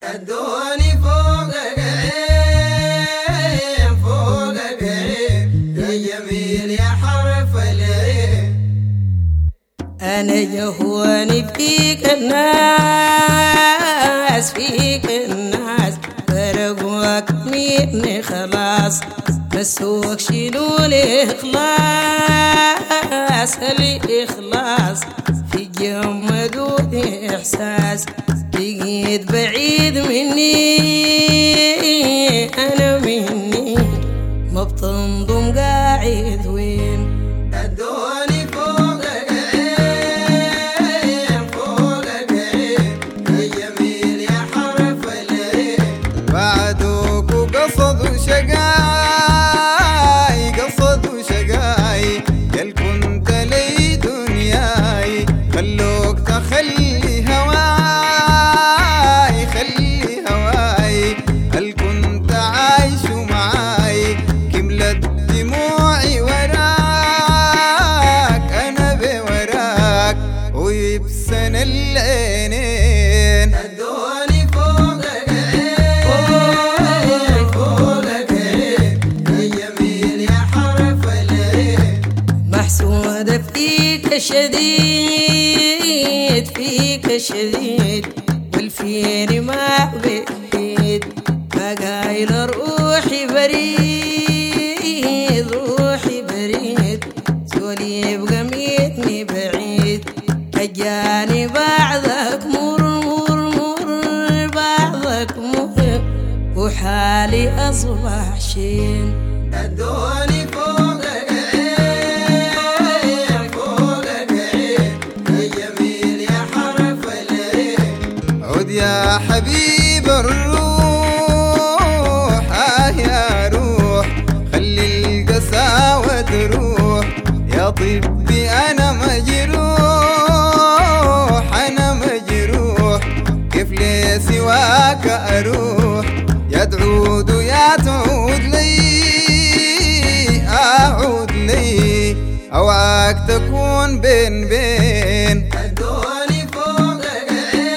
ادوني فوقك عين فوقك عين يا جميل يا حرف العين. أنا يهواني فيك الناس فيك الناس فرقوك مني خلاص مسوك شيلوا الإخلاص الإخلاص في جمدوني إحساس بقيت بعيد مني أنا مني ما بتنضم قاعد وين. ادوني فوقك عين فوقك عين يا جميل يا حرف العين. بعدوك وقصدوا شقاي قصدوا شقاي يل كنت لي دنياي خلوك تخلي هواي خلي هواي هل كنت عايش معاي كملت دموعي وراك أنا بوراك ويبسن العينين. ادوني فوقك عين فوقك عين يا جميل يا حرف العين. محسودة فيك شديد فيك شديد والفين ما بعيد ما قايل روحي بريد روحي بريد زولي يبقى مني بعيد أجاني بعدك مر مر مر بعدك مر وحالي أصبح شين. ادوني فوقك عين فوقك عين يا جميل يا حرف العين. عد يا حبيب الروح يا روح خلي القساوة تروح يا طبي أنا مجروح أنا مجروح كيف لي سواك أروح يا تعود ويا تعود لي أعود لي أوعاك تكون بين بين. ادوني فوقك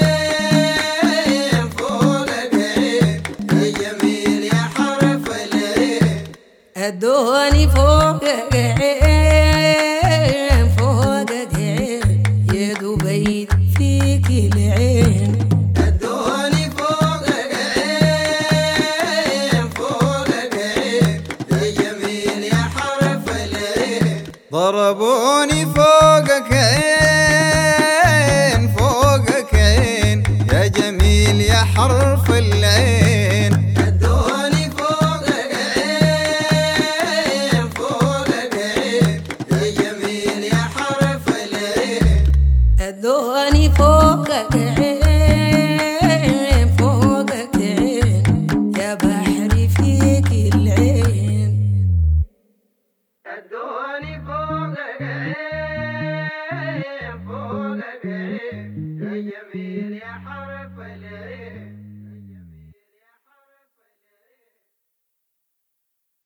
عين فوقك عين يا جميل يا حرف العين. أدوني فوقك عين فوقك عين يا دبي فيك العين. ادوني فوقك عين فوقك عين يا جميل يا حرف العين. ضربوني فوقك عين فوقك عين يا جميل يا حرف العين.